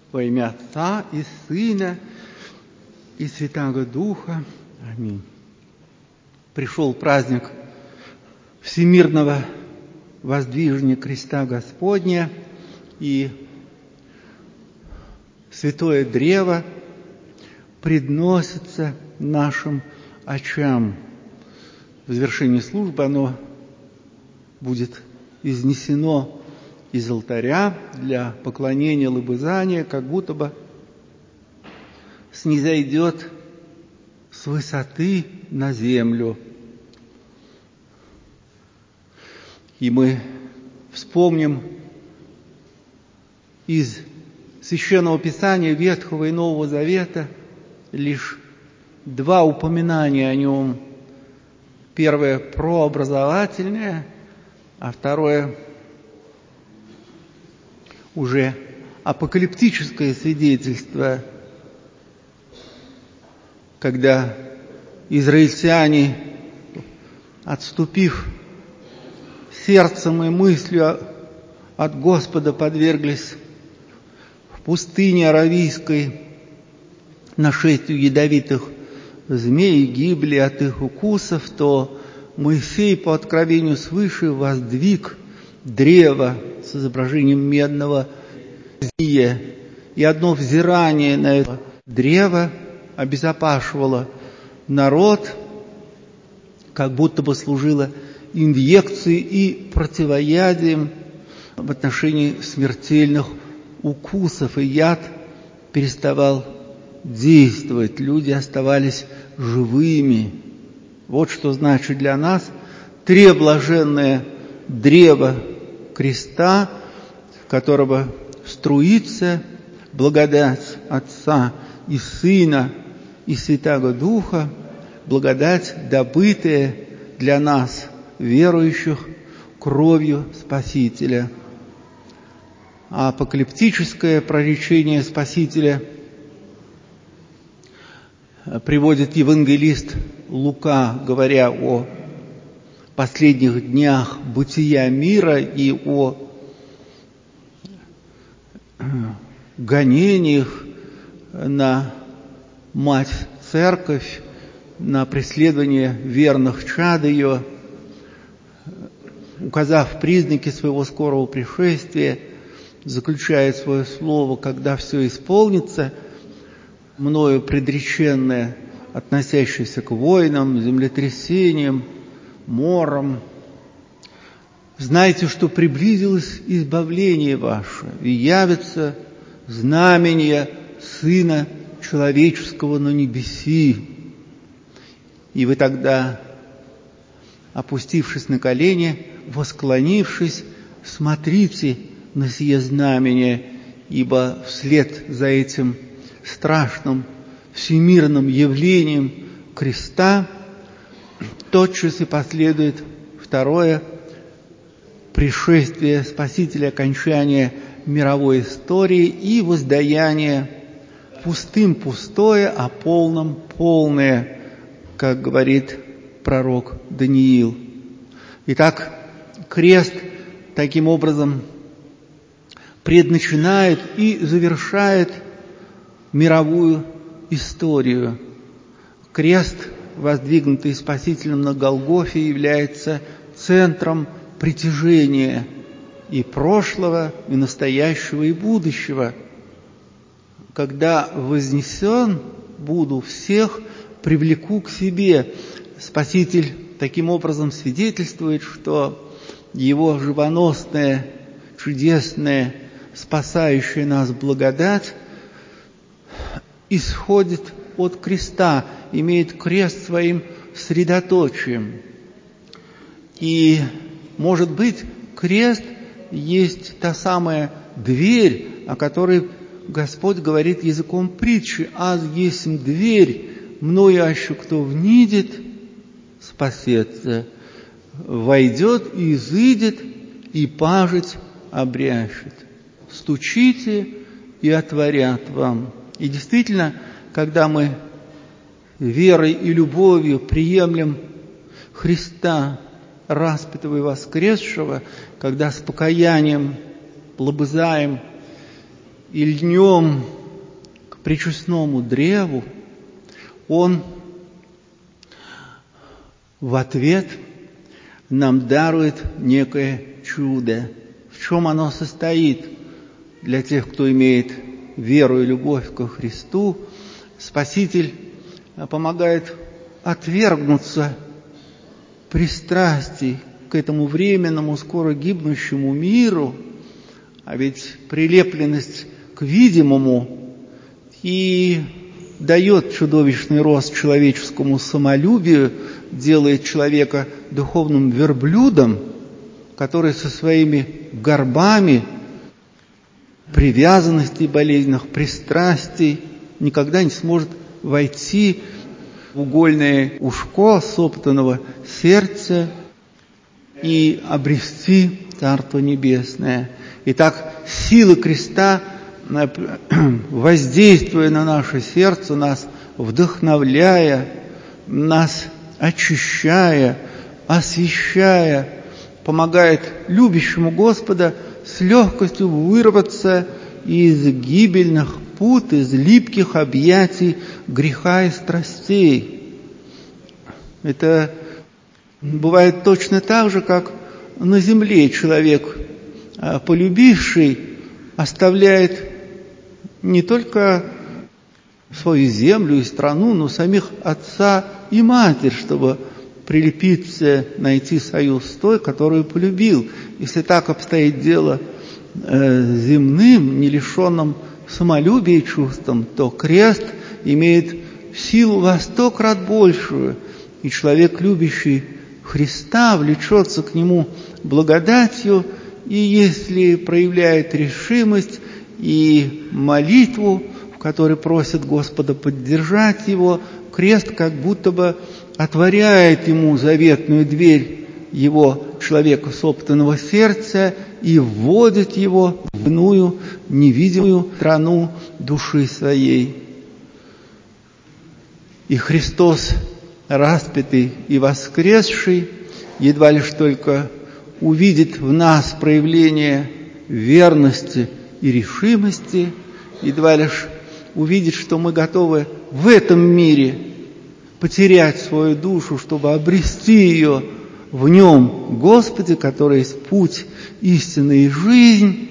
Во имя Отца и Сына и Святаго Духа. Аминь. Пришел праздник всемирного воздвижения креста Господня, и святое древо предносится нашим очам. В завершении службы оно будет изнесено из алтаря для поклонения, лобызания, как будто бы снизойдет с высоты на землю. И мы вспомним из Священного Писания Ветхого и Нового Завета лишь два упоминания о нем. Первое прообразовательное, а второе уже апокалиптическое свидетельство, когда израильтяне, отступив сердцем и мыслью от Господа, подверглись в пустыне Аравийской нашествию ядовитых змей и гибли от их укусов, то Моисей по откровению свыше воздвиг древо с изображением медного змея, и одно взирание на это древо обезопасивало народ, как будто бы служило инъекцией и противоядием в отношении смертельных укусов, и яд переставал действовать, люди оставались живыми. Вот что значит для нас треблаженное древо креста, в которого струится благодать Отца и Сына и Святаго Духа, благодать, добытая для нас, верующих, кровью Спасителя. А апокалиптическое проречение Спасителя приводит евангелист Лука, говоря о последних днях бытия мира и о гонениях на мать церковь, на преследование верных чад ее, указав признаки своего скорого пришествия, заключает свое слово: когда все исполнится, мною предреченное, относящееся к войнам, землетрясениям, морам, знайте, что приблизилось избавление ваше, и явится знамение Сына Человеческого на небеси. И вы тогда, опустившись на колени, восклонившись, смотрите на сие знамение, ибо вслед за этим страшным всемирным явлением креста тотчас и последует второе пришествие Спасителя, окончание мировой истории и воздаяние пустым пустое, а полным полное, как говорит пророк Даниил. Итак, крест таким образом предначинает и завершает мировую историю. Крест, воздвигнутый Спасителем на Голгофе, является центром притяжения и прошлого, и настоящего, и будущего. Когда вознесен буду, всех привлеку к себе. Спаситель таким образом свидетельствует, что его живоносная, чудесная, спасающая нас благодать исходит от креста, имеет крест своим средоточием. И, может быть, крест есть та самая дверь, о которой Господь говорит языком притчи: «Аз есмь дверь, мною аще кто внидит, спасется, войдет и изыдет, и пажить обрящет. Стучите, и отворят вам». И действительно, когда мы верой и любовью приемлем Христа, распятого и воскресшего, когда с покаянием лобызаем и льнем к пречестному древу, Он в ответ нам дарует некое чудо. В чем оно состоит? Для тех, кто имеет веру и любовь ко Христу, Спаситель помогает отвергнуться пристрастий к этому временному, скоро гибнущему миру, а ведь прилепленность к видимому и дает чудовищный рост человеческому самолюбию, делает человека духовным верблюдом, который со своими горбами привязанностей болезненных, пристрастий никогда не сможет войти в угольное ушко собственного сердца и обрести Царство Небесное. Итак, сила креста, воздействуя на наше сердце, нас вдохновляя, нас очищая, освящая, помогает любящему Господа с легкостью вырваться из гибельных пут, из липких объятий греха и страстей. Это бывает точно так же, как на земле человек, полюбивший, оставляет не только свою землю и страну, но самих отца и матерь, чтобы прилепиться, найти союз с той, которую полюбил. Если так обстоит дело земным, не лишенным самолюбия и чувством, то крест имеет силу во 100 крат большую, и человек, любящий Христа, влечется к Нему благодатью, и если проявляет решимость и молитву, в которой просит Господа поддержать его, крест как будто бы отворяет ему заветную дверь его человека собственного сердца и вводит его в иную невидимую страну души своей. И Христос, распятый и воскресший, едва лишь только увидит в нас проявление верности и решимости, едва лишь увидит, что мы готовы в этом мире потерять свою душу, чтобы обрести ее в Нем, Господе, который есть путь, истина и жизнь,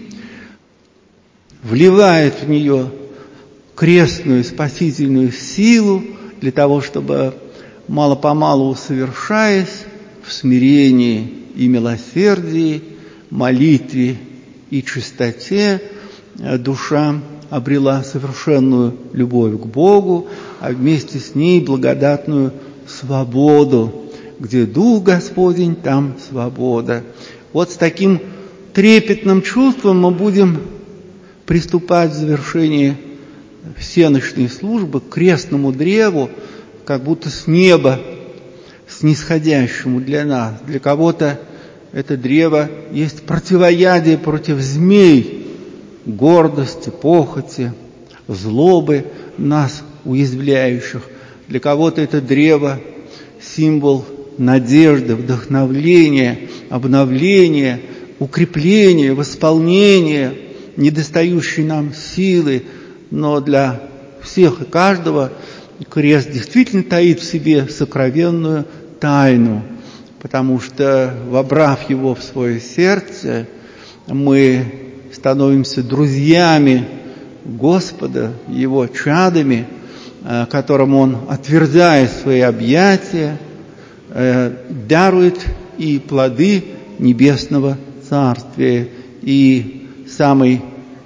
вливает в нее крестную спасительную силу для того, чтобы мало-помалу усовершаясь в смирении и милосердии, молитве и чистоте, душа обрела совершенную любовь к Богу, а вместе с ней благодатную свободу. Где Дух Господень, там свобода. Вот с таким трепетным чувством мы будем приступать в завершение всенощной службы к крестному древу, как будто с неба, снисходящему для нас. Для кого-то это древо есть противоядие против змей, гордости, похоти, злобы нас уязвляющих. Для кого-то это древо символ надежды, вдохновления, обновления, укрепления, восполнения недостающей нам силы. Но для всех и каждого крест действительно таит в себе сокровенную тайну, потому что, вобрав его в свое сердце, мы становимся друзьями Господа, Его чадами, которым Он, отверзая свои объятия, дарует и плоды небесного Царствия. И самый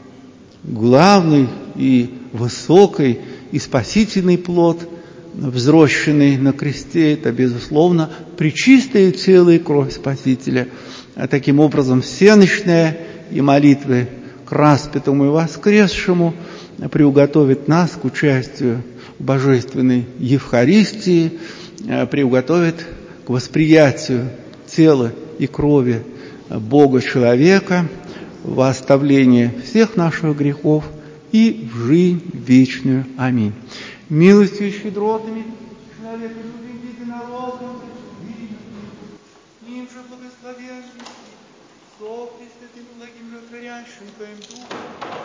главный и высокий и спасительный плод, взрощенный на кресте, это, безусловно, пречистое тело и кровь Спасителя. А таким образом, всенощная и молитвы к распятому и воскресшему приуготовит нас к участию в божественной Евхаристии, приуготовит к восприятию тела и крови Бога-человека, во оставление всех наших грехов и в жизнь вечную. Аминь. Милостью и щедротами человека любви единородного, с ним же благословенным, со Пресвятым благим животворящим Твоим Духом,